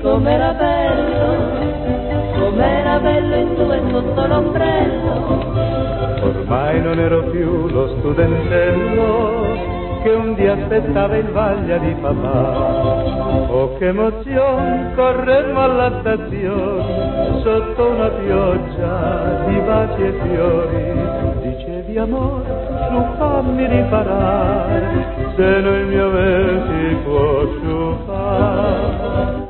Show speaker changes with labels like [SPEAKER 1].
[SPEAKER 1] com'era bello in due sotto l'ombrello.
[SPEAKER 2] Ormai non ero più lo studentello che un dia aspettava in vaglia di papà. Oh, che emozione, corremmo alla stazione sotto una pioggia di baci e fiori. Dicevi amore, su fammi riparare, se no il mio aver si può asciugare.